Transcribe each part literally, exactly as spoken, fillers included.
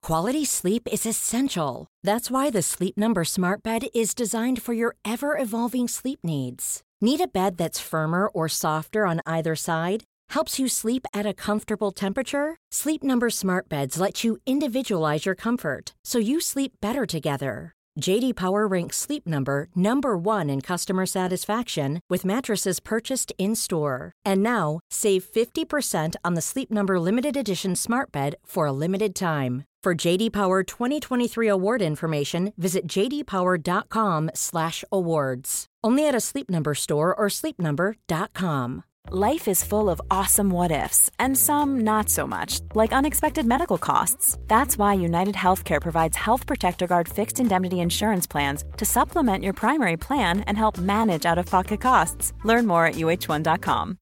Quality sleep is essential. That's why the Sleep Number Smart Bed is designed for your ever-evolving sleep needs. Need a bed that's firmer or softer on either side? Helps you sleep at a comfortable temperature? Sleep Number Smart Beds let you individualize your comfort, so you sleep better together. J D Power ranks Sleep Number number one in customer satisfaction with mattresses purchased in-store. And now, save fifty percent on the Sleep Number Limited Edition Smart Bed for a limited time. For J D Power twenty twenty-three award information, visit j d power dot com slash awards. Only at a Sleep Number store or sleep number dot com. Life is full of awesome what-ifs, and some not so much, like unexpected medical costs. That's why United Healthcare provides Health Protector Guard fixed indemnity insurance plans to supplement your primary plan and help manage out-of-pocket costs. Learn more at u h one dot com.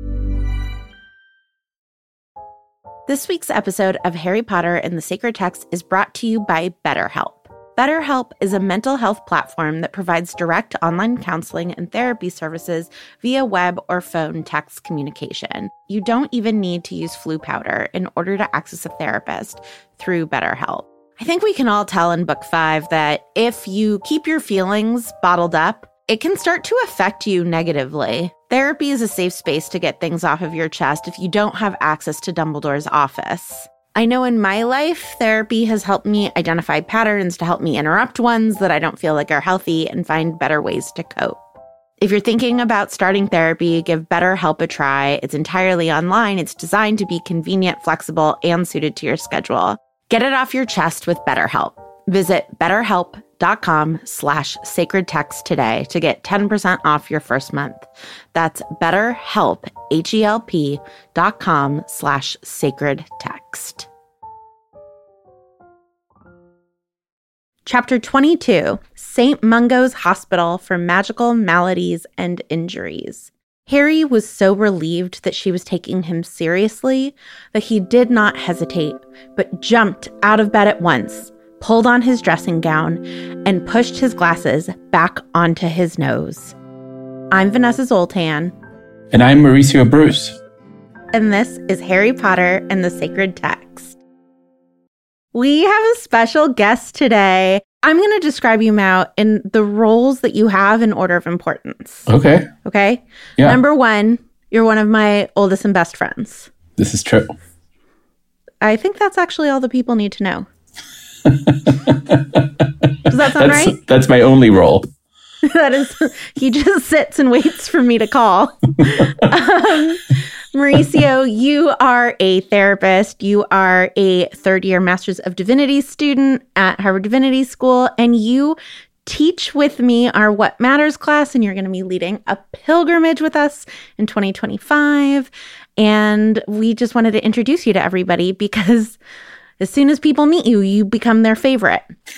This week's episode of Harry Potter and the Sacred Text is brought to you by BetterHelp. BetterHelp is a mental health platform that provides direct online counseling and therapy services via web or phone text communication. You don't even need to use flu powder in order to access a therapist through BetterHelp. I think we can all tell in book five that if you keep your feelings bottled up, it can start to affect you negatively. Therapy is a safe space to get things off of your chest if you don't have access to Dumbledore's office. I know in my life, therapy has helped me identify patterns to help me interrupt ones that I don't feel like are healthy and find better ways to cope. If you're thinking about starting therapy, give BetterHelp a try. It's entirely online. It's designed to be convenient, flexible, and suited to your schedule. Get it off your chest with BetterHelp. Visit betterhelp.com slash sacred text today to get ten percent off your first month. That's betterhelp, H-E-L-P dot com slash sacred text. Chapter twenty-two, Saint Mungo's Hospital for Magical Maladies and Injuries. Harry was so relieved that she was taking him seriously that he did not hesitate, but jumped out of bed at once, pulled on his dressing gown, and pushed his glasses back onto his nose. I'm Vanessa Zoltan. And I'm Mauricio Bruce. And this is Harry Potter and the Sacred Text. We have a special guest today. I'm going to describe you, Mao, in the roles that you have in order of importance. Okay. Okay? Yeah. Number one, you're one of my oldest and best friends. This is true. I think that's actually all the people need to know. Does that sound that's, right? That's my only role. That is, he just sits and waits for me to call. um, Mauricio, you are a therapist. You are a third-year Master's of Divinity student at Harvard Divinity School, and you teach with me our What Matters class, and you're going to be leading a pilgrimage with us in twenty twenty-five. And we just wanted to introduce you to everybody because as soon as people meet you, you become their favorite.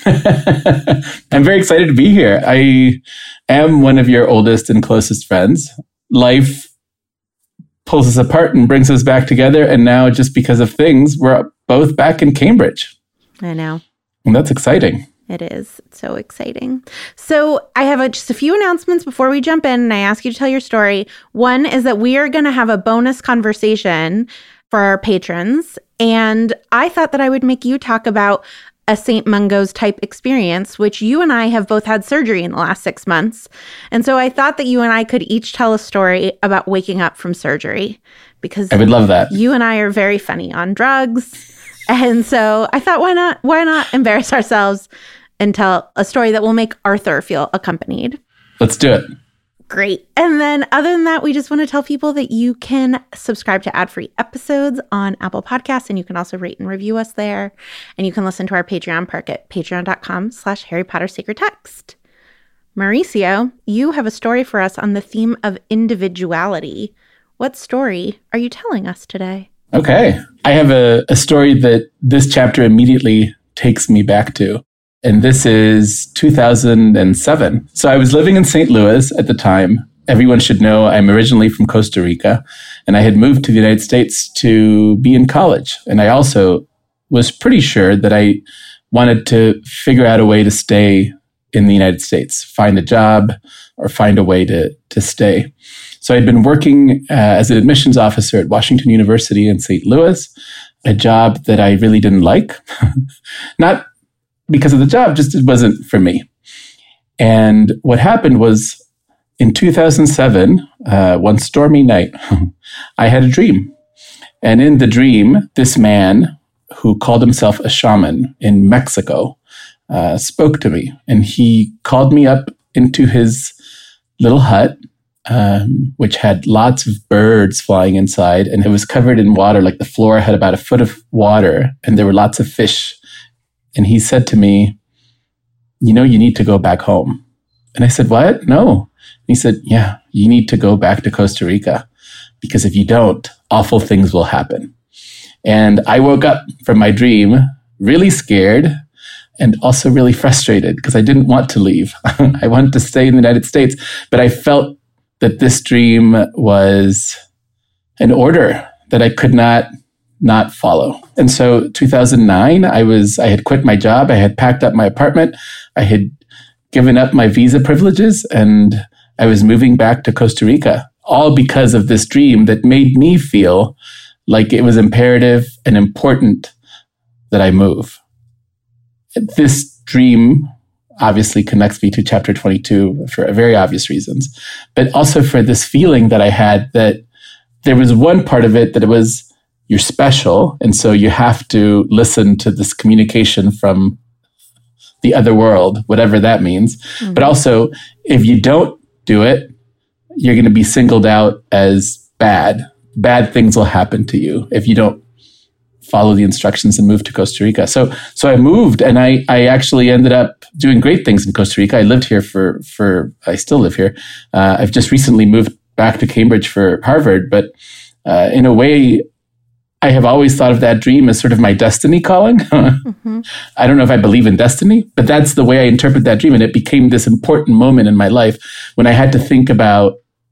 I'm very excited to be here. I am one of your oldest and closest friends. Life pulls us apart and brings us back together. And now, just because of things, we're both back in Cambridge. I know. And that's exciting. It is. It's so exciting. So I have a, just a few announcements before we jump in, and I ask you to tell your story. One is that we are going to have a bonus conversation for our patrons. And I thought that I would make you talk about a Saint Mungo's type experience, which you and I have both had surgery in the last six months. And so I thought that you and I could each tell a story about waking up from surgery, because I would love that. You and I are very funny on drugs. And so I thought, why not, why not embarrass ourselves and tell a story that will make Arthur feel accompanied? Let's do it. Great. And then other than that, we just want to tell people that you can subscribe to ad-free episodes on Apple Podcasts, and you can also rate and review us there. And you can listen to our Patreon perk at patreon.com slash Harry Potter Sacred Text. Mauricio, you have a story for us on the theme of individuality. What story are you telling us today? Okay. I have a, a story that this chapter immediately takes me back to. And this is two thousand seven. So I was living in Saint Louis at the time. Everyone should know I'm originally from Costa Rica, and I had moved to the United States to be in college. And I also was pretty sure that I wanted to figure out a way to stay in the United States, find a job or find a way to, to stay. So I'd been working uh, as an admissions officer at Washington University in Saint Louis. a job that I really didn't like. Not because of the job, just it wasn't for me. And what happened was in two thousand seven, uh, one stormy night, I had a dream. And in the dream, this man who called himself a shaman in Mexico uh, spoke to me. And he called me up into his little hut, um, which had lots of birds flying inside. And it was covered in water, like the floor had about a foot of water. And there were lots of fish. And he said to me, you know, you need to go back home. And I said, what? No. And he said, yeah, you need to go back to Costa Rica, because if you don't, awful things will happen. And I woke up from my dream really scared and also really frustrated because I didn't want to leave. I wanted to stay in the United States, but I felt that this dream was an order that I could not not follow. And so two thousand nine, I was I had quit my job. I had packed up my apartment. I had given up my visa privileges, and I was moving back to Costa Rica, all because of this dream that made me feel like it was imperative and important that I move. This dream obviously connects me to chapter twenty-two for very obvious reasons, but also for this feeling that I had that there was one part of it that it was, you're special, and so you have to listen to this communication from the other world, whatever that means. Mm-hmm. But also, if you don't do it, you're going to be singled out as bad. Bad things will happen to you if you don't follow the instructions and move to Costa Rica. So so I moved, and I, I actually ended up doing great things in Costa Rica. I lived here for, for I still live here. Uh, I've just recently moved back to Cambridge for Harvard, but uh, in a way, I have always thought of that dream as sort of my destiny calling. mm-hmm. I don't know if I believe in destiny, but that's the way I interpret that dream. And it became this important moment in my life when I had to think about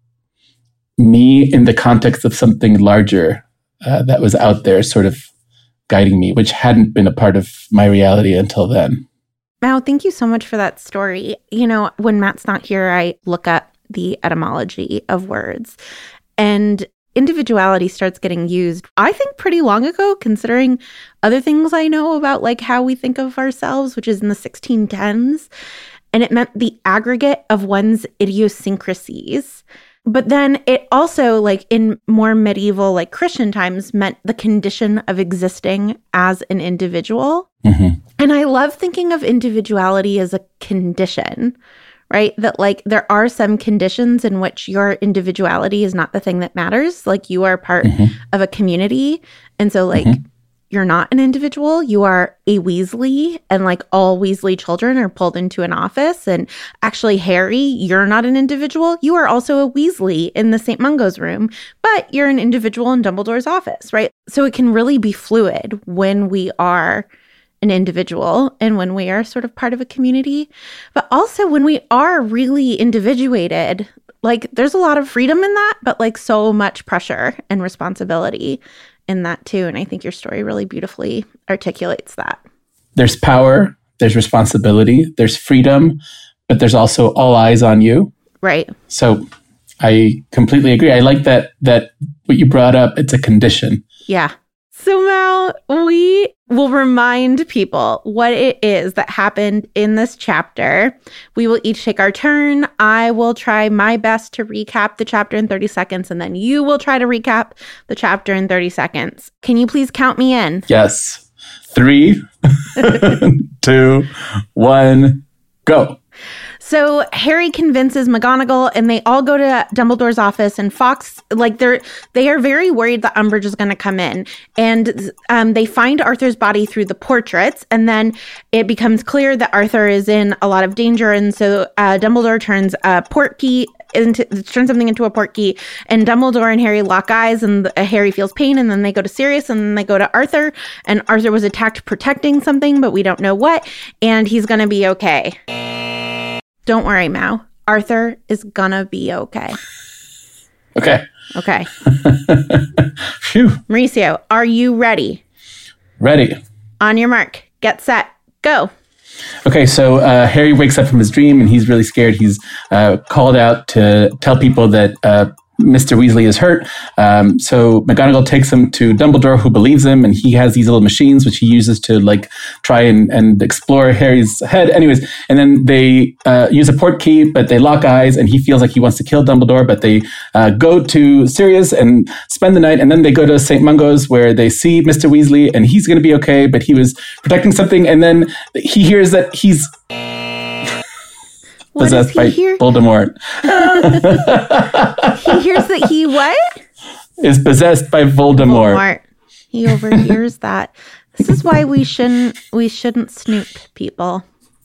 me in the context of something larger uh, that was out there sort of guiding me, which hadn't been a part of my reality until then. Mao, thank you so much for that story. You know, when Matt's not here, I look up the etymology of words, and individuality starts getting used, I think, pretty long ago, considering other things I know about like how we think of ourselves, which is in the sixteen tens. And it meant the aggregate of one's idiosyncrasies. But then it also, like in more medieval, like Christian times, meant the condition of existing as an individual. Mm-hmm. And I love thinking of individuality as a condition, right? That like there are some conditions in which your individuality is not the thing that matters. Like you are part mm-hmm. of a community. And so like mm-hmm. you're not an individual, you are a Weasley, and like all Weasley children are pulled into an office. And actually, Harry, you're not an individual. You are also a Weasley in the Saint Mungo's room, but you're an individual in Dumbledore's office, right? So it can really be fluid when we are an individual and when we are sort of part of a community, but also when we are really individuated, like there's a lot of freedom in that, but like so much pressure and responsibility in that too. And I think your story really beautifully articulates that. There's power, there's responsibility, there's freedom, but there's also all eyes on you. Right. So I completely agree. I like that, that what you brought up, it's a condition. Yeah. So Mal, we will remind people what it is that happened in this chapter. We will each take our turn. I will try my best to recap the chapter in thirty seconds, and then you will try to recap the chapter in thirty seconds. Can you please count me in? Yes. Three, two, one, go. So Harry convinces McGonagall, and they all go to Dumbledore's office, and Fawkes, like they're they are very worried that Umbridge is going to come in, and um, they find Arthur's body through the portraits, and then it becomes clear that Arthur is in a lot of danger, and so uh, Dumbledore turns a portkey into turns something into a portkey, and Dumbledore and Harry lock eyes, and uh, Harry feels pain, and then they go to Sirius, and then they go to Arthur, and Arthur was attacked protecting something, but we don't know what, and he's going to be okay. Don't worry, Mao. Arthur is gonna be okay. Okay. Okay. Phew. Mauricio, are you ready? Ready. On your mark. Get set. Go. Okay, so uh, Harry wakes up from his dream, and he's really scared. He's uh, called out to tell people that uh, Mister Weasley is hurt. Um, so McGonagall takes him to Dumbledore, who believes him, and he has these little machines which he uses to like try and, and explore Harry's head. Anyways, and then they uh, use a port key, but they lock eyes, and he feels like he wants to kill Dumbledore, but they uh, go to Sirius and spend the night, and then they go to Saint Mungo's where they see Mister Weasley, and he's going to be okay, but he was protecting something, and then he hears that he's possessed by hear? Voldemort. He hears that he what? Is possessed by Voldemort. Voldemort. He overhears that. This is why we shouldn't we shouldn't snoop, people.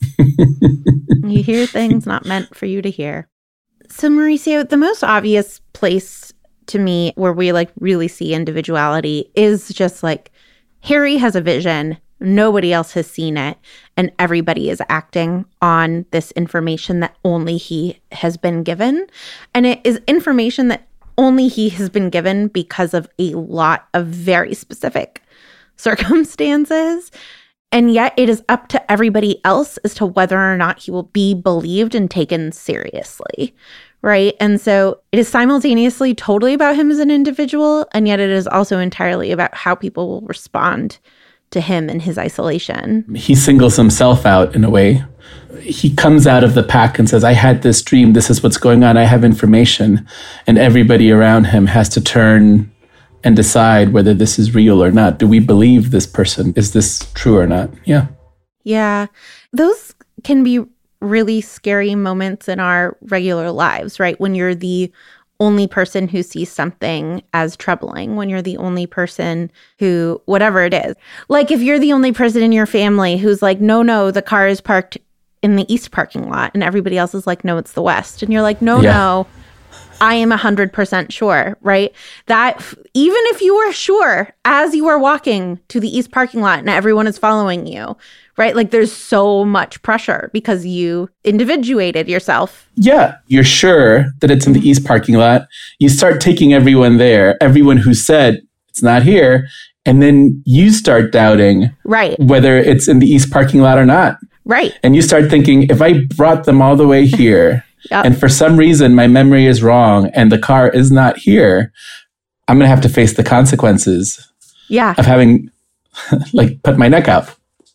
You hear things not meant for you to hear. So Mauricio, the most obvious place to me where we like really see individuality is just like Harry has a vision. Nobody else has seen it, and everybody is acting on this information that only he has been given. And it is information that only he has been given because of a lot of very specific circumstances. And yet it is up to everybody else as to whether or not he will be believed and taken seriously, right? And so it is simultaneously totally about him as an individual, and yet it is also entirely about how people will respond to him in his isolation. He singles himself out in a way. He comes out of the pack and says, I had this dream. This is what's going on. I have information. And everybody around him has to turn and decide whether this is real or not. Do we believe this person? Is this true or not? Yeah. Yeah. Those can be really scary moments in our regular lives, right? When you're the only person who sees something as troubling, when you're the only person who, whatever it is. Like if you're the only person in your family who's like, no, no, the car is parked in the east parking lot, and everybody else is like, no, it's the west. And you're like, no, yeah. no, I am one hundred percent sure, right? That even if you were sure as you are walking to the east parking lot and everyone is following you, right? Like there's so much pressure because you individuated yourself. Yeah, you're sure that it's in the east parking lot. You start taking everyone there, everyone who said it's not here, and then you start doubting right. whether it's in the east parking lot or not. Right. And you start thinking, if I brought them all the way here, yep. and for some reason my memory is wrong and the car is not here, I'm going to have to face the consequences yeah. of having like put my neck out.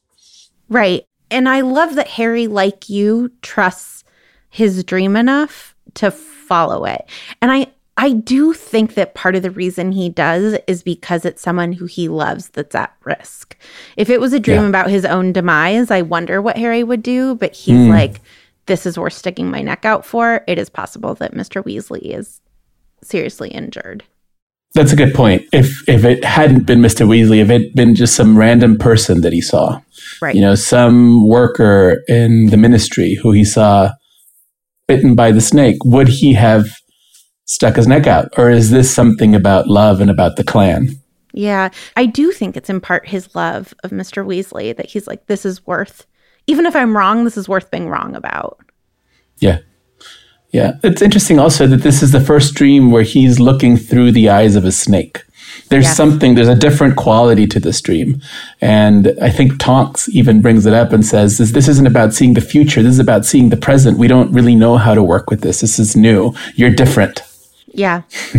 Right. And I love that Harry, like you, trusts his dream enough to follow it. And I, I do think that part of the reason he does is because it's someone who he loves that's at risk. If it was a dream yeah. about his own demise, I wonder what Harry would do. But he's mm. like, this is worth sticking my neck out for. It is possible that Mister Weasley is seriously injured. That's a good point. If if it hadn't been Mister Weasley, if it had been just some random person that he saw, right. you know, some worker in the ministry who he saw bitten by the snake, would he have stuck his neck out? Or is this something about love and about the clan? Yeah, I do think it's in part his love of Mister Weasley that he's like, this is worth, even if I'm wrong, this is worth being wrong about. Yeah. Yeah, it's interesting also that this is the first dream where he's looking through the eyes of a snake. There's yes. something, there's a different quality to this dream. And I think Tonks even brings it up and says, this, this isn't about seeing the future. This is about seeing the present. We don't really know how to work with this. This is new. You're different. Yeah.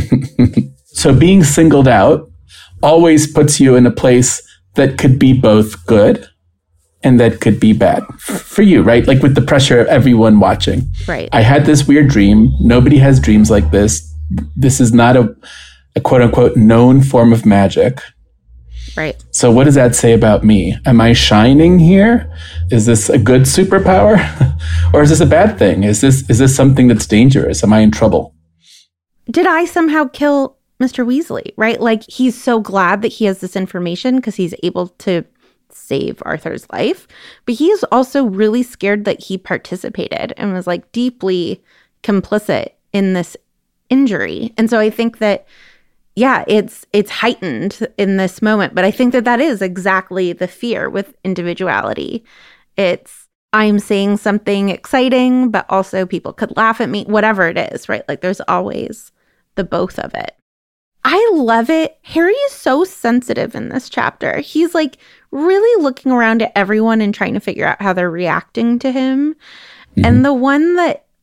So being singled out always puts you in a place that could be both good and that could be bad for you, right? Like with the pressure of everyone watching. Right. I had this weird dream. Nobody has dreams like this. This is not a, a quote unquote known form of magic. Right. So what does that say about me? Am I shining here? Is this a good superpower? Or is this a bad thing? Is this is this something that's dangerous? Am I in trouble? Did I somehow kill Mister Weasley, right? Like he's so glad that he has this information because he's able to save Arthur's life, but he is also really scared that he participated and was like deeply complicit in this injury. And so I think that, yeah, it's it's heightened in this moment, but I think that that is exactly the fear with individuality. It's, I'm saying something exciting, but also people could laugh at me, whatever it is, right? Like there's always the both of it. I love it. Harry is so sensitive in this chapter. He's like really looking around at everyone and trying to figure out how they're reacting to him. Mm-hmm. And the one that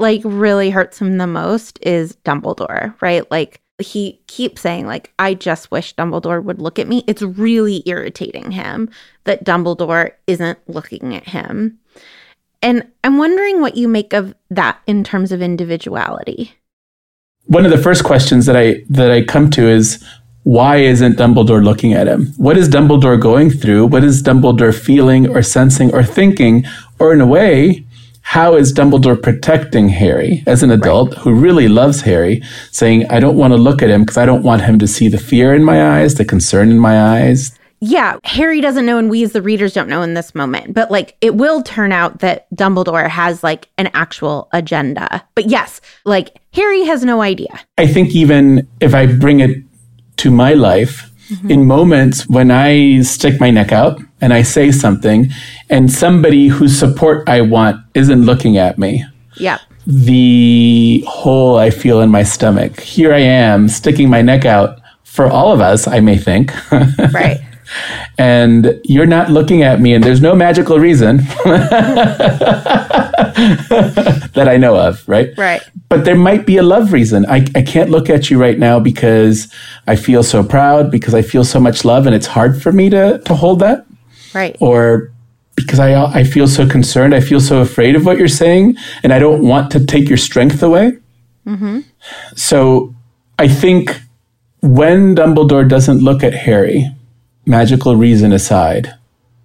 like really hurts him the most is Dumbledore, right? Like he keeps saying like, I just wish Dumbledore would look at me. It's really irritating him that Dumbledore isn't looking at him. And I'm wondering what you make of that in terms of individuality. One of the first questions that I that I come to is, why isn't Dumbledore looking at him? What is Dumbledore going through? What is Dumbledore feeling or sensing or thinking? Or in a way, how is Dumbledore protecting Harry as an adult right. who really loves Harry, saying, I don't want to look at him because I don't want him to see the fear in my eyes, the concern in my eyes. Yeah, Harry doesn't know and we as the readers don't know in this moment. But like it will turn out that Dumbledore has like an actual agenda. But yes, like Harry has no idea. I think even if I bring it to my life, mm-hmm. in moments when I stick my neck out and I say something and somebody whose support I want isn't looking at me. Yeah. The hole I feel in my stomach. Here I am sticking my neck out for all of us, I may think. Right. And you're not looking at me, and there's no magical reason that I know of, right? Right. But there might be a love reason. I, I can't look at you right now because I feel so proud, because I feel so much love, and it's hard for me to, to hold that. Right. Or because I I feel so concerned, I feel so afraid of what you're saying, and I don't want to take your strength away. Mm-hmm. So I think when Dumbledore doesn't look at Harry, magical reason aside,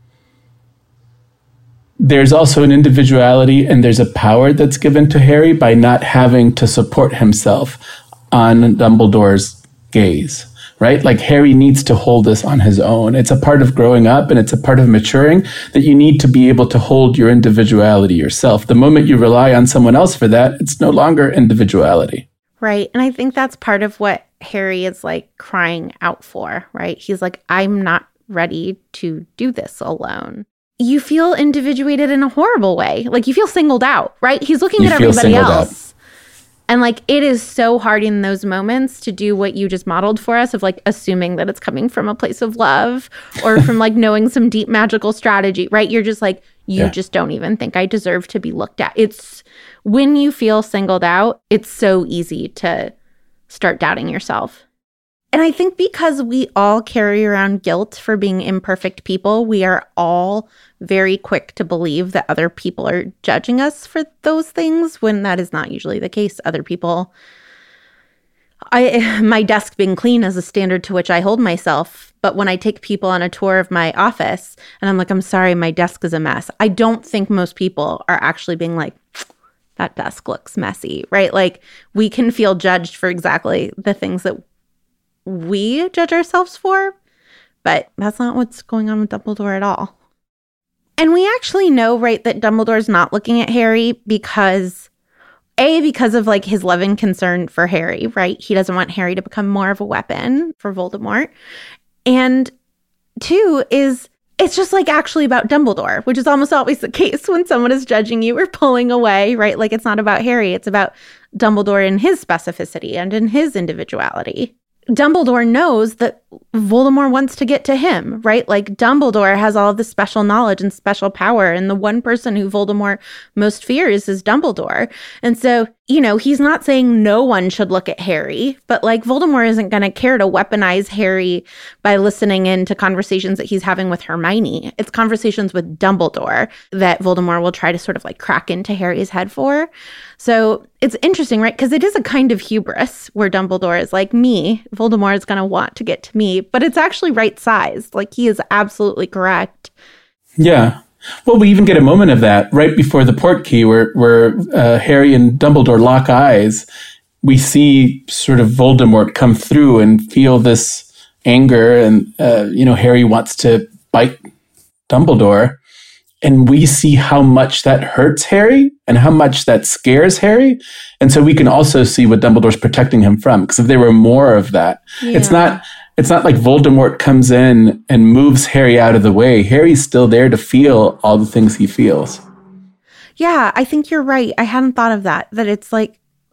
there's also an individuality and there's a power that's given to Harry by not having to support himself on Dumbledore's gaze, right? Like Harry needs to hold this on his own. It's a part of growing up and it's a part of maturing that you need to be able to hold your individuality yourself. The moment you rely on someone else for that, it's no longer individuality. Right. And I think that's part of what Harry is like crying out for, right? He's like, I'm not ready to do this alone. You feel individuated in a horrible way. Like you feel singled out, right? He's looking you at everybody else. Out. And like, it is so hard in those moments to do what you just modeled for us of like assuming that it's coming from a place of love or from like knowing some deep magical strategy, right? You're just like, you yeah. just don't even think I deserve to be looked at. It's when you feel singled out, it's so easy to start doubting yourself. And I think because we all carry around guilt for being imperfect people, we are all very quick to believe that other people are judging us for those things when that is not usually the case. Other people, I my desk being clean is a standard to which I hold myself. But when I take people on a tour of my office and I'm like, I'm sorry, my desk is a mess, I don't think most people are actually being like, that desk looks messy, right? Like we can feel judged for exactly the things that we judge ourselves for, but that's not what's going on with Dumbledore at all. And we actually know, right, that Dumbledore's not looking at Harry because, A, because of like his love and concern for Harry, right? He doesn't want Harry to become more of a weapon for Voldemort. And two is it's just like actually about Dumbledore, which is almost always the case when someone is judging you or pulling away, right? Like it's not about Harry, it's about Dumbledore and his specificity and in his individuality. Dumbledore knows that Voldemort wants to get to him, right? Like Dumbledore has all of this special knowledge and special power, and the one person who Voldemort most fears is Dumbledore. And so, you know, he's not saying no one should look at Harry, but like Voldemort isn't going to care to weaponize Harry by listening in to conversations that he's having with Hermione. It's conversations with Dumbledore that Voldemort will try to sort of like crack into Harry's head for. So it's interesting, right? Because it is a kind of hubris where Dumbledore is like, me, Voldemort is going to want to get to me, but it's actually right sized. Like he is absolutely correct. Yeah. Well, we even get a moment of that right before the Portkey where, where uh, Harry and Dumbledore lock eyes. We see sort of Voldemort come through and feel this anger. And, uh, you know, Harry wants to bite Dumbledore. And we see how much that hurts Harry and how much that scares Harry. And so we can also see what Dumbledore's protecting him from. Because if there were more of that, yeah. it's not... It's not like Voldemort comes in and moves Harry out of the way. Harry's still there to feel all the things he feels. Yeah, I think you're right. I hadn't thought of that, that it's like,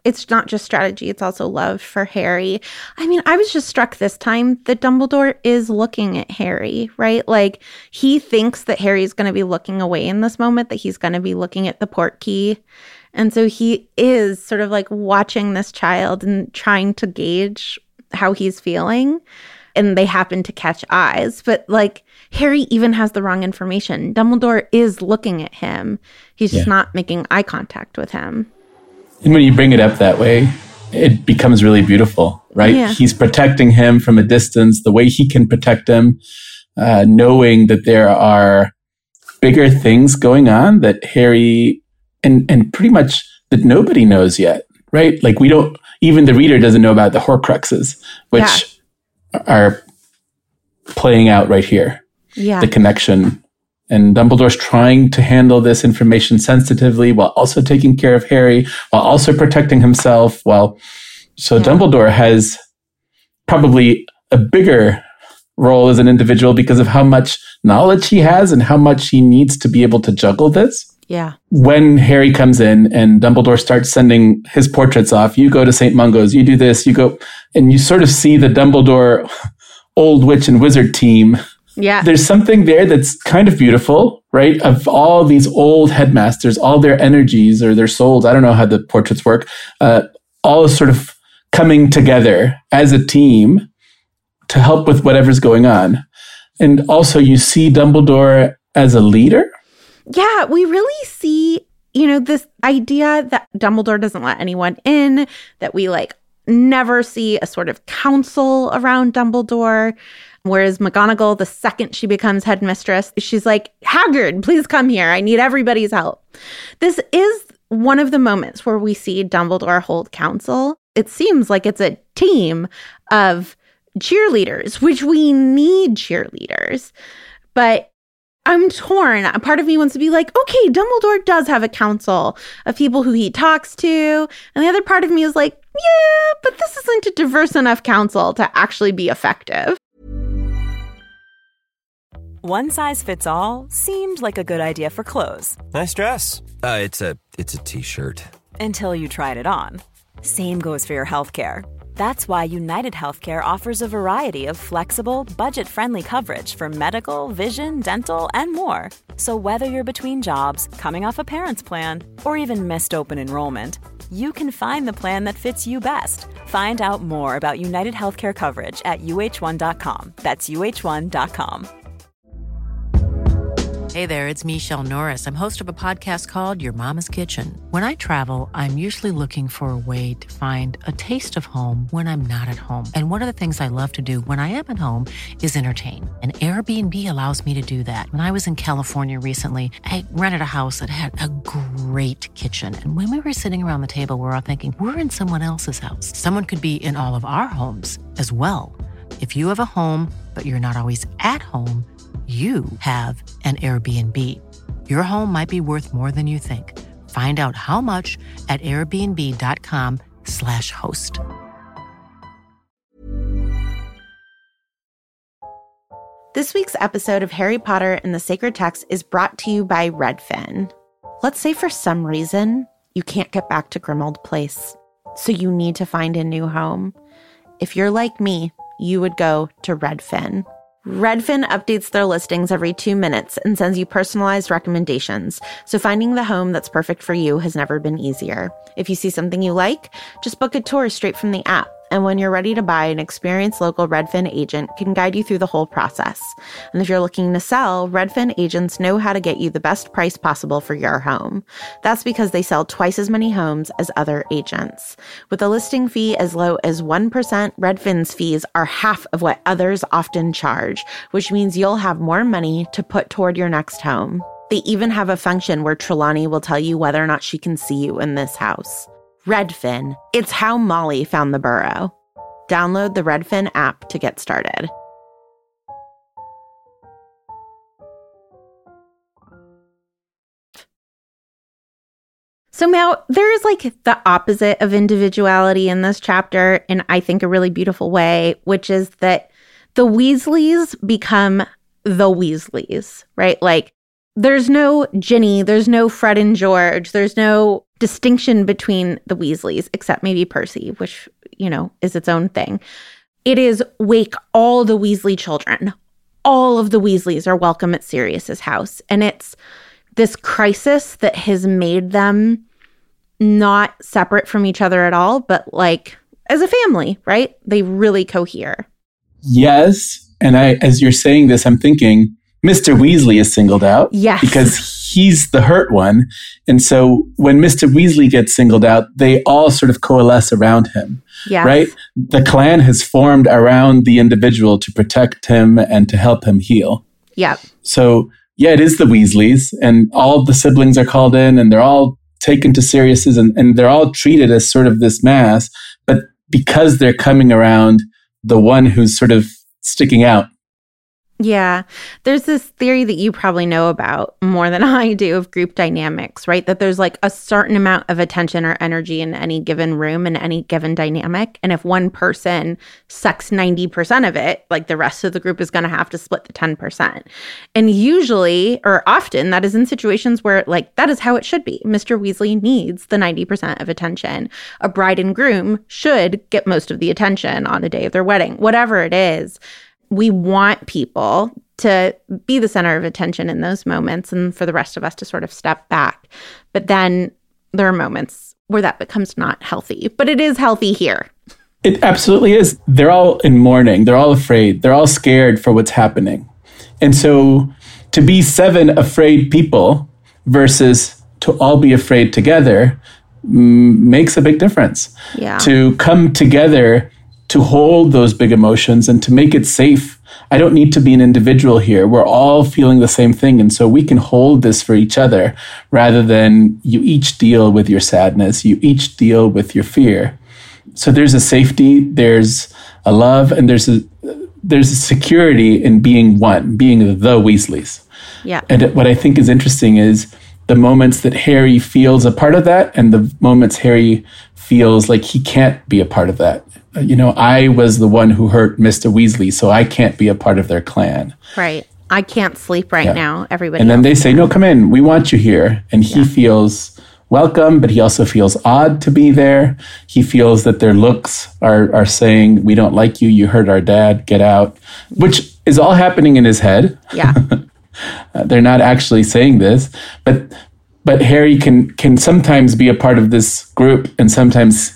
it's not just strategy, it's also love for Harry. I mean, I was just struck this time that Dumbledore is looking at Harry, right? Like, he thinks that Harry's going to be looking away in this moment, that he's going to be looking at the Portkey. And so he is sort of like watching this child and trying to gauge how he's feeling. And they happen to catch eyes. But like, Harry even has the wrong information. Dumbledore is looking at him. He's just yeah. not making eye contact with him. And when you bring it up that way, it becomes really beautiful, right? Yeah. He's protecting him from a distance, the way he can protect him, uh, knowing that there are bigger things going on that Harry, and, and pretty much that nobody knows yet, right? Like we don't, even the reader doesn't know about the Horcruxes, which yeah. are playing out right here. Yeah. The connection. And Dumbledore's trying to handle this information sensitively while also taking care of Harry, while also protecting himself. While so yeah. Dumbledore has probably a bigger role as an individual because of how much knowledge he has and how much he needs to be able to juggle this. Yeah. When Harry comes in and Dumbledore starts sending his portraits off, you go to Saint Mungo's, you do this, you go, and you sort of see the Dumbledore old witch and wizard team. Yeah. There's something there that's kind of beautiful, right? Of all these old headmasters, all their energies or their souls, I don't know how the portraits work, uh, all sort of coming together as a team to help with whatever's going on. And also you see Dumbledore as a leader. Yeah, we really see, you know, this idea that Dumbledore doesn't let anyone in, that we like never see a sort of council around Dumbledore. Whereas McGonagall, the second she becomes headmistress, she's like, Hagrid, please come here. I need everybody's help. This is one of the moments where we see Dumbledore hold council. It seems like it's a team of cheerleaders, which we need cheerleaders. But I'm torn. A part of me wants to be like, okay, Dumbledore does have a council of people who he talks to. And the other part of me is like, yeah, but this isn't a diverse enough council to actually be effective. One size fits all seemed like a good idea for clothes. Nice dress. Uh, it's a it's a t-shirt. Until you tried it on. Same goes for your healthcare. That's why United Healthcare offers a variety of flexible, budget-friendly coverage for medical, vision, dental, and more. So whether you're between jobs, coming off a parent's plan, or even missed open enrollment, you can find the plan that fits you best. Find out more about United Healthcare coverage at U H one dot com. That's U H one dot com. Hey there, it's Michelle Norris. I'm host of a podcast called Your Mama's Kitchen. When I travel, I'm usually looking for a way to find a taste of home when I'm not at home. And one of the things I love to do when I am at home is entertain. And Airbnb allows me to do that. When I was in California recently, I rented a house that had a great kitchen. And when we were sitting around the table, we were all thinking, we're in someone else's house. Someone could be in all of our homes as well. If you have a home, but you're not always at home, you have an Airbnb. Your home might be worth more than you think. Find out how much at airbnb.com slash host. This week's episode of Harry Potter and the Sacred Text is brought to you by Redfin. Let's say for some reason you can't get back to Grimmauld Place, so you need to find a new home. If you're like me, you would go to Redfin. Redfin updates their listings every two minutes and sends you personalized recommendations, so finding the home that's perfect for you has never been easier. If you see something you like, just book a tour straight from the app. And when you're ready to buy, an experienced local Redfin agent can guide you through the whole process. And if you're looking to sell, Redfin agents know how to get you the best price possible for your home. That's because they sell twice as many homes as other agents. With a listing fee as low as one percent, Redfin's fees are half of what others often charge, which means you'll have more money to put toward your next home. They even have a function where Trelawney will tell you whether or not she can see you in this house. Redfin. It's how Molly found the burrow. Download the Redfin app to get started. So Mal, there's like the opposite of individuality in this chapter in, I think, a really beautiful way, which is that the Weasleys become the Weasleys, right? Like there's no Ginny, there's no Fred and George, there's no distinction between the Weasleys, except maybe Percy, which, you know, is its own thing. It is wake all the Weasley children. All of the Weasleys are welcome at Sirius's house. And it's this crisis that has made them not separate from each other at all, but like as a family, right? They really cohere. Yes. And I, as you're saying this, I'm thinking Mister Weasley is singled out. Yes. Because he's the hurt one. And so when Mister Weasley gets singled out, they all sort of coalesce around him. Yes. Right? The clan has formed around the individual to protect him and to help him heal. Yep. So yeah, it is the Weasleys, and all the siblings are called in, and they're all taken to Sirius's, and, and they're all treated as sort of this mass, but because they're coming around the one who's sort of sticking out. Yeah. There's this theory that you probably know about more than I do of group dynamics, right? That there's like a certain amount of attention or energy in any given room, in any given dynamic. And if one person sucks ninety percent of it, like the rest of the group is going to have to split the ten percent. And usually, or often, that is in situations where like that is how it should be. Mister Weasley needs the ninety percent of attention. A bride and groom should get most of the attention on the day of their wedding, whatever it is. We want people to be the center of attention in those moments and for the rest of us to sort of step back. But then there are moments where that becomes not healthy. But it is healthy here. It absolutely is. They're all in mourning. They're all afraid. They're all scared for what's happening. And so to be seven afraid people versus to all be afraid together m- makes a big difference. Yeah. To come together to hold those big emotions and to make it safe. I don't need to be an individual here. We're all feeling the same thing. And so we can hold this for each other rather than you each deal with your sadness. You each deal with your fear. So there's a safety, there's a love, and there's a there's a security in being one, being the Weasleys. Yeah. And what I think is interesting is the moments that Harry feels a part of that and the moments Harry feels like he can't be a part of that. You know, I was the one who hurt Mister Weasley, so I can't be a part of their clan. Right. I can't sleep right yeah. now. Everybody. And then else they say, can. no, come in. We want you here. And he yeah. feels welcome, but he also feels odd to be there. He feels that their looks are, are saying, we don't like you. You hurt our dad. Get out. Which is all happening in his head. Yeah. uh, they're not actually saying this. But but Harry can can sometimes be a part of this group and sometimes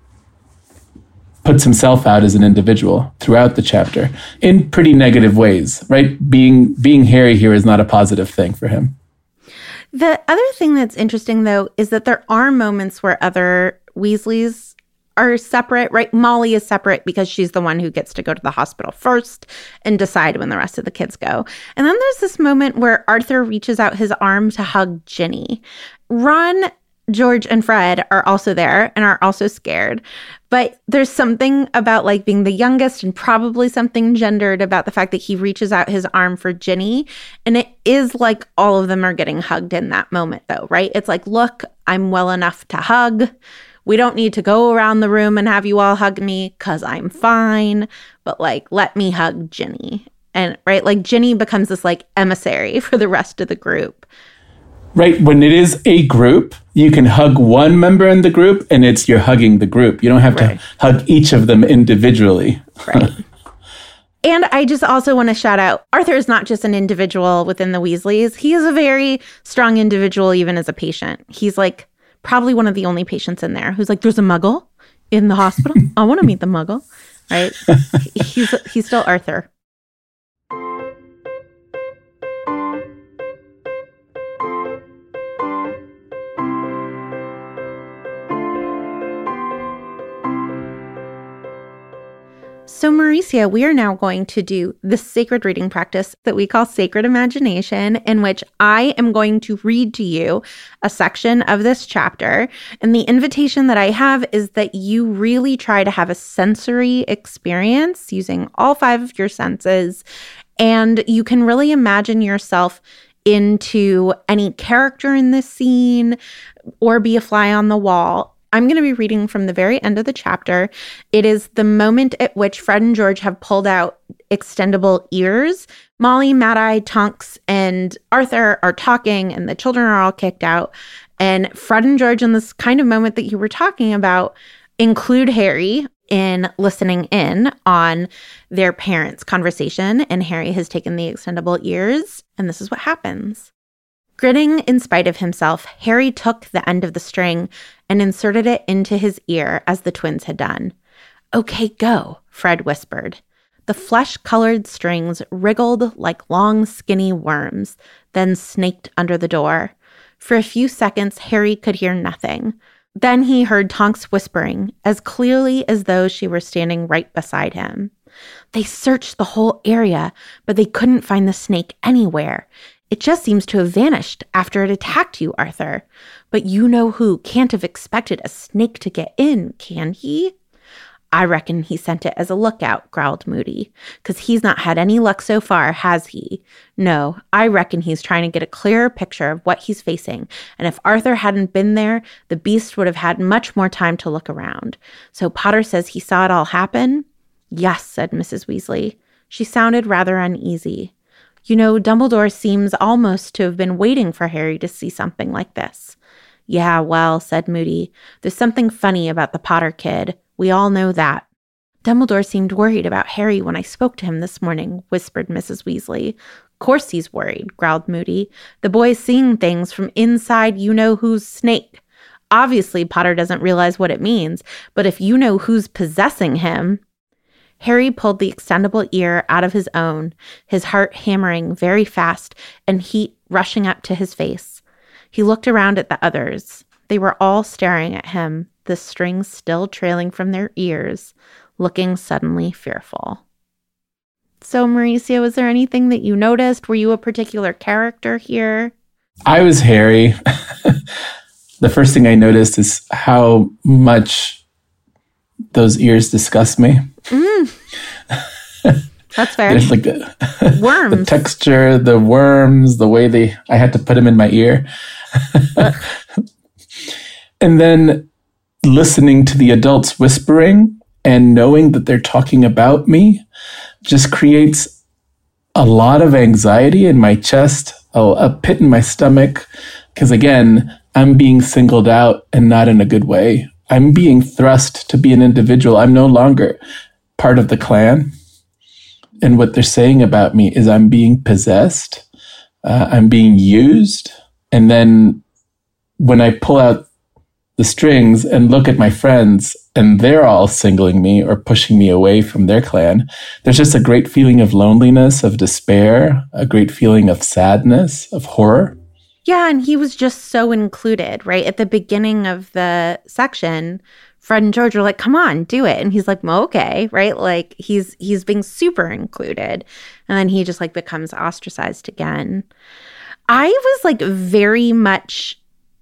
puts himself out as an individual throughout the chapter in pretty negative ways, right? Being being Harry here is not a positive thing for him. The other thing that's interesting, though, is that there are moments where other Weasleys are separate, right? Molly is separate because she's the one who gets to go to the hospital first and decide when the rest of the kids go. And then there's this moment where Arthur reaches out his arm to hug Ginny. Ron, George, and Fred are also there and are also scared. But there's something about like being the youngest and probably something gendered about the fact that he reaches out his arm for Ginny. And it is like all of them are getting hugged in that moment, though, right? It's like, look, I'm well enough to hug. We don't need to go around the room and have you all hug me because I'm fine. But like, let me hug Ginny. And right, like Ginny becomes this like emissary for the rest of the group. Right. When it is a group, you can hug one member in the group and it's you're hugging the group. You don't have right. to hug each of them individually. Right. And I just also want to shout out, Arthur is not just an individual within the Weasleys. He is a very strong individual, even as a patient. He's like probably one of the only patients in there who's like, there's a muggle in the hospital. I want to meet the muggle. Right. He's, he's still Arthur. So, Mauricia, we are now going to do the sacred reading practice that we call Sacred Imagination, in which I am going to read to you a section of this chapter. And the invitation that I have is that you really try to have a sensory experience using all five of your senses. And you can really imagine yourself into any character in this scene or be a fly on the wall. I'm going to be reading from the very end of the chapter. It is the moment at which Fred and George have pulled out extendable ears Molly, Mad-Eye, Tonks, and Arthur are talking, and the children are all kicked out. And Fred and George, in this kind of moment that you were talking about, include Harry in listening in on their parents' conversation. And Harry has taken the extendable ears, and this is what happens. Grinning in spite of himself, Harry took the end of the string and inserted it into his ear as the twins had done. "Okay, go," Fred whispered. The flesh-colored strings wriggled like long, skinny worms, then snaked under the door. For a few seconds, Harry could hear nothing. Then he heard Tonks whispering, as clearly as though she were standing right beside him. "They searched the whole area, but they couldn't find the snake anywhere. It just seems to have vanished after it attacked you, Arthur. But you know who can't have expected a snake to get in, can he?" "I reckon he sent it as a lookout," growled Moody, "'cause he's not had any luck so far, has he? No, I reckon he's trying to get a clearer picture of what he's facing, and if Arthur hadn't been there, the beast would have had much more time to look around. So Potter says he saw it all happen?" "Yes," said Missus Weasley. She sounded rather uneasy. "You know, Dumbledore seems almost to have been waiting for Harry to see something like this." "Yeah, well," said Moody, "there's something funny about the Potter kid. We all know that." "Dumbledore seemed worried about Harry when I spoke to him this morning," whispered Missus Weasley. "Course he's worried," growled Moody. "The boy's seeing things from inside you-know-who's snake. Obviously, Potter doesn't realize what it means, but if you know who's possessing him..." Harry pulled the extendable ear out of his own, his heart hammering very fast and heat rushing up to his face. He looked around at the others. They were all staring at him, the strings still trailing from their ears, looking suddenly fearful. So, Mauricio, was there anything that you noticed? Were you a particular character here? I was Harry. The first thing I noticed is how much those ears disgust me. Mm. That's fair. There's like a, worms. The texture, the worms, the way they, I had to put them in my ear. And then listening to the adults whispering and knowing that they're talking about me just creates a lot of anxiety in my chest, a, a pit in my stomach. Because again, I'm being singled out and not in a good way. I'm being thrust to be an individual. I'm no longer part of the clan. And what they're saying about me is I'm being possessed. Uh, I'm being used. And then when I pull out the strings and look at my friends and they're all singling me or pushing me away from their clan, there's just a great feeling of loneliness, of despair, a great feeling of sadness, of horror. Yeah, and he was just so included, right? At the beginning of the section, Fred and George are like, "Come on, do it." And he's like, well, okay, right? Like he's he's being super included. And then he just like becomes ostracized again. I was like very much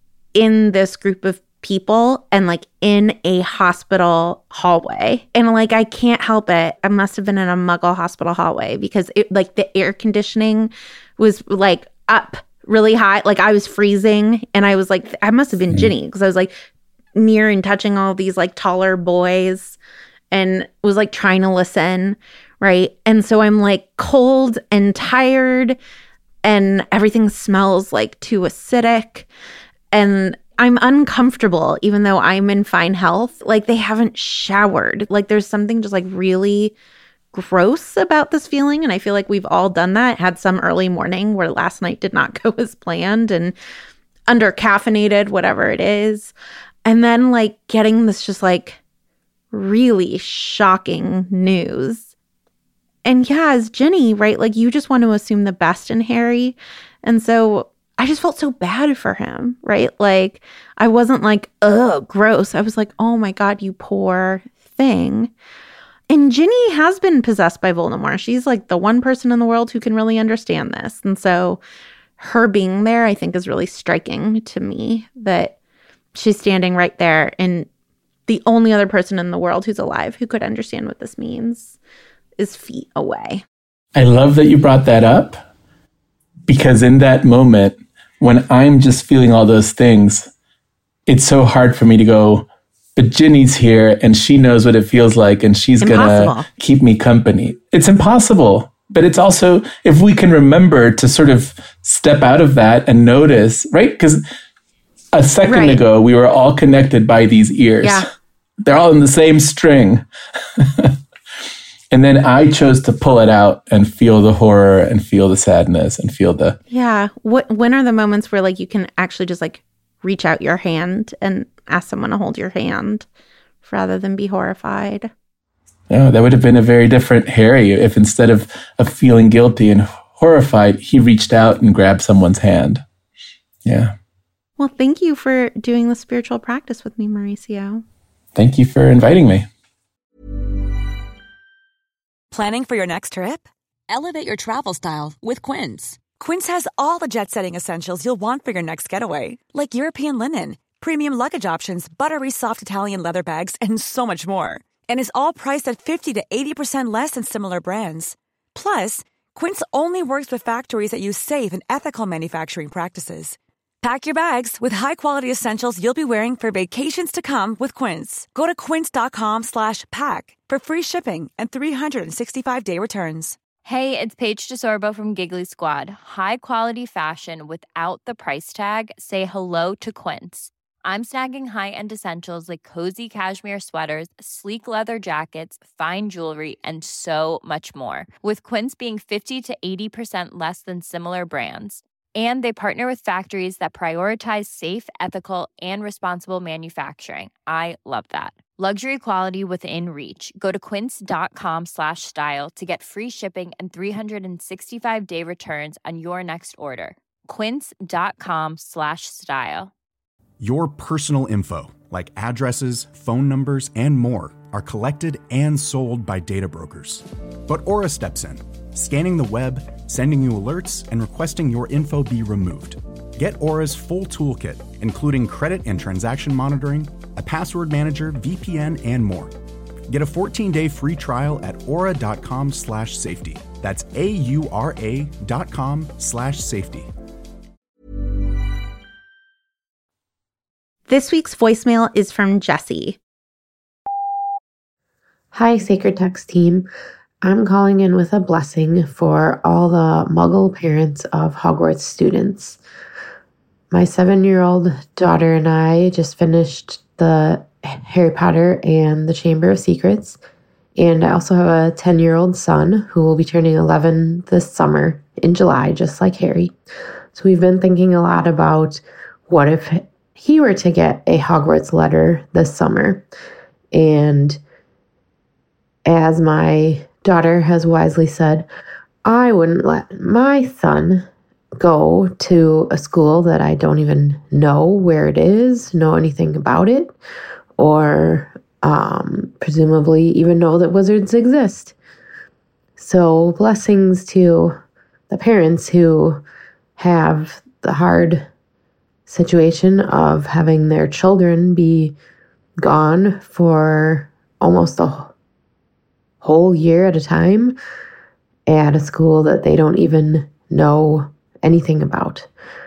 in this group of people and like in a hospital hallway. And like I can't help it. I must have been in a Muggle hospital hallway because it like the air conditioning was like up really high. Like I was freezing and I was like, I must have been Ginny because I was like near and touching all these like taller boys and was like trying to listen, right? And so I'm like cold and tired and everything smells like too acidic and I'm uncomfortable even though I'm in fine health. Like they haven't showered. Like there's something just like really gross about this feeling. And I feel like we've all done that. Had some early morning where last night did not go as planned and under caffeinated, whatever it is. And then like getting this just like really shocking news. And yeah, as Ginny, right? Like you just want to assume the best in Harry. And so I just felt so bad for him, right? Like I wasn't like, ugh, gross. I was like, oh my God, you poor thing. And Ginny has been possessed by Voldemort. She's like the one person in the world who can really understand this. And so her being there, I think, is really striking to me that she's standing right there and the only other person in the world who's alive who could understand what this means is feet away. I love that you brought that up because in that moment, when I'm just feeling all those things, it's so hard for me to go, but Ginny's here and she knows what it feels like and she's going to keep me company. It's impossible. But it's also, if we can remember to sort of step out of that and notice, right? Because a second right. ago, we were all connected by these ears. Yeah. They're all in the same string. And then I chose to pull it out and feel the horror and feel the sadness and feel the... Yeah. What? When are the moments where like you can actually just like reach out your hand and ask someone to hold your hand rather than be horrified? No, that would have been a very different Harry if instead of, of feeling guilty and horrified, he reached out and grabbed someone's hand. Yeah. Well, thank you for doing the spiritual practice with me, Mauricio. Thank you for inviting me. Planning for your next trip? Elevate your travel style with Quince. Quince has all the jet-setting essentials you'll want for your next getaway, like European linen, premium luggage options, buttery soft Italian leather bags, and so much more. And is all priced at fifty to eighty percent less than similar brands. Plus, Quince only works with factories that use safe and ethical manufacturing practices. Pack your bags with high-quality essentials you'll be wearing for vacations to come with Quince. Go to quince.com slash pack for free shipping and three sixty-five day returns. Hey, it's Paige DeSorbo from Giggly Squad. High quality fashion without the price tag. Say hello to Quince. I'm snagging high-end essentials like cozy cashmere sweaters, sleek leather jackets, fine jewelry, and so much more. With Quince being fifty to eighty percent less than similar brands. And they partner with factories that prioritize safe, ethical, and responsible manufacturing. I love that. Luxury quality within reach. Go to quince.com slash style to get free shipping and three sixty-five day returns on your next order. Quince.com slash style. Your personal info, like addresses, phone numbers, and more, are collected and sold by data brokers. But Aura steps in, scanning the web, sending you alerts, and requesting your info be removed. Get Aura's full toolkit, including credit and transaction monitoring, a password manager, V P N, and more. Get a fourteen day free trial at aura.com slash safety. That's A-U-R-A dot com slash safety. This week's voicemail is from Jessie. Hi, Sacred Text team. I'm calling in with a blessing for all the Muggle parents of Hogwarts students. My seven-year-old daughter and I just finished the Harry Potter and the Chamber of Secrets, and I also have a ten-year-old son who will be turning eleven this summer in July, just like Harry. So we've been thinking a lot about what if he were to get a Hogwarts letter this summer. And as my daughter has wisely said, I wouldn't let my son go to a school that I don't even know where it is, know anything about it, or um, presumably even know that wizards exist. So blessings to the parents who have the hard situation of having their children be gone for almost a whole year at a time at a school that they don't even know anything about.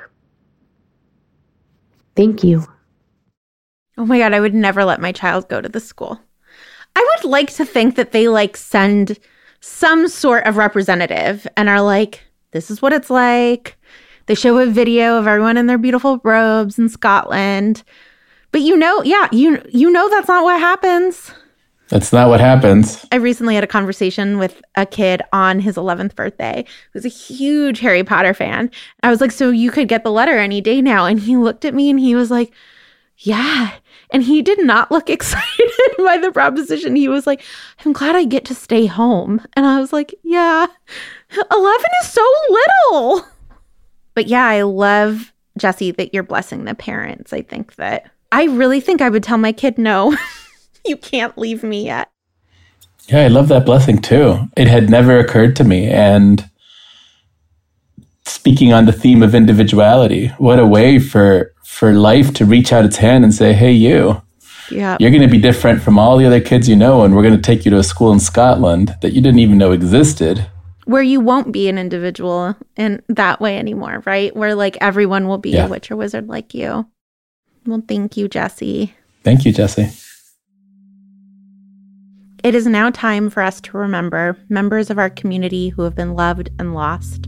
Thank you. Oh my God, I would never let my child go to the school. I would like to think that they like send some sort of representative and are like, this is what it's like. They show a video of everyone in their beautiful robes in Scotland. But you know, yeah, you you know that's not what happens. That's not what happens. I recently had a conversation with a kid on his eleventh birthday who's a huge Harry Potter fan. I was like, so you could get the letter any day now. And he looked at me and he was like, yeah. And he did not look excited by the proposition. He was like, I'm glad I get to stay home. And I was like, yeah, eleven is so little. But yeah, I love, Jessie, that you're blessing the parents. I think that, I really think I would tell my kid, no, you can't leave me yet. Yeah, I love that blessing too. It had never occurred to me. And speaking on the theme of individuality, what a way for, for life to reach out its hand and say, hey, you, yeah, you're going to be different from all the other kids you know, and we're going to take you to a school in Scotland that you didn't even know existed. Where you won't be an individual in that way anymore, right? Where like everyone will be yeah. a witch or wizard like you. Well, thank you, Jessie. Thank you, Jessie. It is now time for us to remember members of our community who have been loved and lost.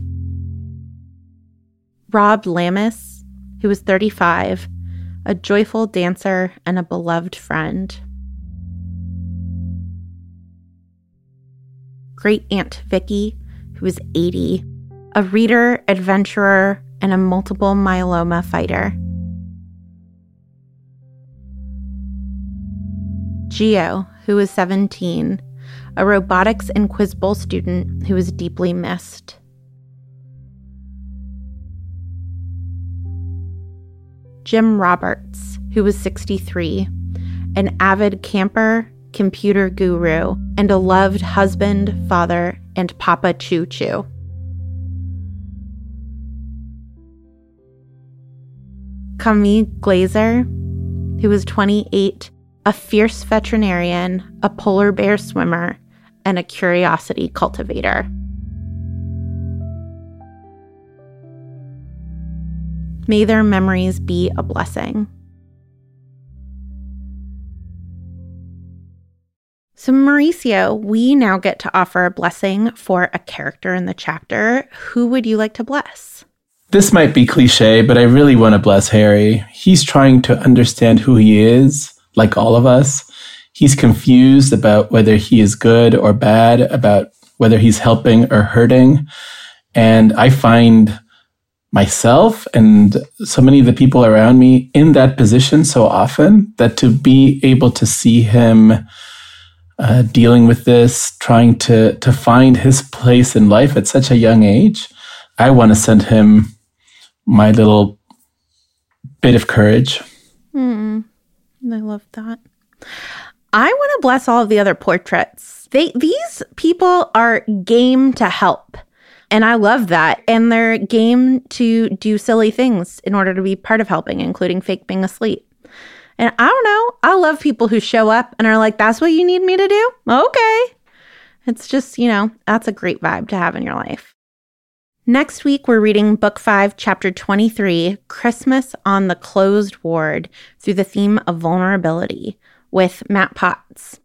Rob Lamis, who was thirty-five, a joyful dancer and a beloved friend. Great Aunt Vicky, who was eighty, a reader, adventurer, and a multiple myeloma fighter. Gio, who was seventeen, a robotics and quiz bowl student who was deeply missed. Jim Roberts, who was sixty-three, an avid camper, computer guru, and a loved husband, father, and Papa Choo Choo. Camille Glazer, who was twenty-eight, a fierce veterinarian, a polar bear swimmer, and a curiosity cultivator. May their memories be a blessing. So Mauricio, we now get to offer a blessing for a character in the chapter. Who would you like to bless? This might be cliche, but I really want to bless Harry. He's trying to understand who he is, like all of us. He's confused about whether he is good or bad, about whether he's helping or hurting. And I find myself and so many of the people around me in that position so often that to be able to see him uh, dealing with this, trying to, to find his place in life at such a young age, I want to send him my little bit of courage. Mm, I love that. I want to bless all of the other portraits. They These people are game to help. And I love that. And they're game to do silly things in order to be part of helping, including fake being asleep. And I don't know. I love people who show up and are like, that's what you need me to do? Okay. It's just, you know, that's a great vibe to have in your life. Next week, we're reading Book five, Chapter twenty-three, Christmas on the Closed Ward, through the theme of vulnerability, with Matt Potts.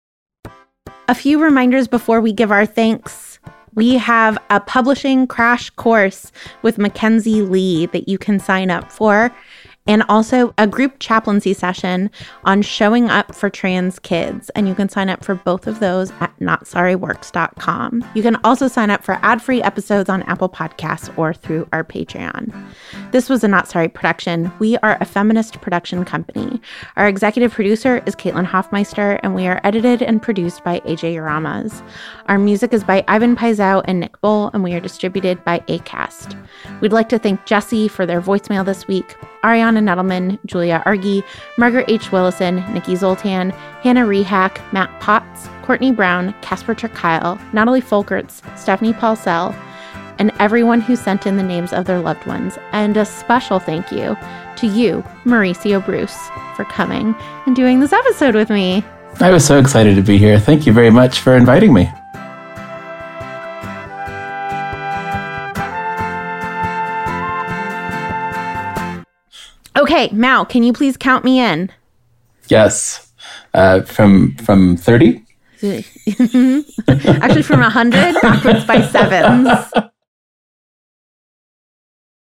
A few reminders before we give our thanks. We have a publishing crash course with Mackenzie Lee that you can sign up for, and also a group chaplaincy session on showing up for trans kids. And you can sign up for both of those at not sorry works dot com. You can also sign up for ad-free episodes on Apple Podcasts or through our Patreon. This was a Not Sorry production. We are a feminist production company. Our executive producer is Caitlin Hoffmeister, and we are edited and produced by A J Uramas. Our music is by Ivan Paisau and Nick Bull, and we are distributed by Acast. We'd like to thank Jesse for their voicemail this week, Ariana Nettleman, Julia Argy, Margaret H. Willison, Nikki Zoltan, Hannah Rehack, Matt Potts, Courtney Brown, Casper Trikyle, Natalie Folkerts, Stephanie Paulsell, and everyone who sent in the names of their loved ones. And a special thank you to you, Mauricio Bruce, for coming and doing this episode with me. I was so excited to be here. Thank you very much for inviting me. Okay, Mal, can you please count me in? Yes. Uh, from from thirty? Actually, from one hundred, backwards by sevens.